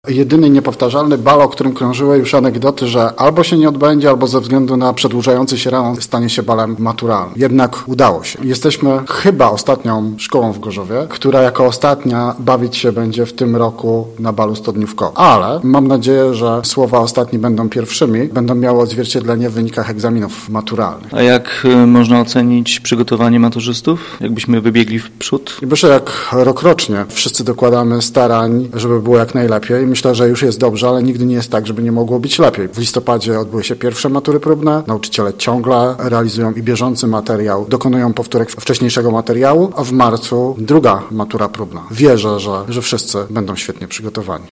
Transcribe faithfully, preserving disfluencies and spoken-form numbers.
jedyny niepowtarzalny bal, o którym krążyły już anegdoty, że albo się nie odbędzie, albo ze względu na przedłużający się remont stanie się balem maturalnym. Jednak udało się. Jesteśmy chyba ostatnią szkołą w Gorzowie, która jako ostatnia bawić się będzie w tym roku na balu stodniówkowym. Ale mam nadzieję, że słowa ostatni będą pierwszymi, będą miały odzwierciedlenie w wynikach egzaminów maturalnych. A jak y, można ocenić przygotowanie maturzystów? Jakbyśmy wybiegli w przód? I myślę, jak rokrocznie wszyscy dokładamy starań, żeby było jak najlepiej. Myślę, że już jest dobrze, ale nigdy nie jest tak, żeby nie mogło być lepiej. W listopadzie odbyły się pierwsze matury próbne. Nauczyciele ciągle realizują i bieżący materiał, dokonują powtórek wcześniejszego materiału, a w marcu druga matura próbna. Wierzę, że, że wszyscy będą świetnie przygotowani.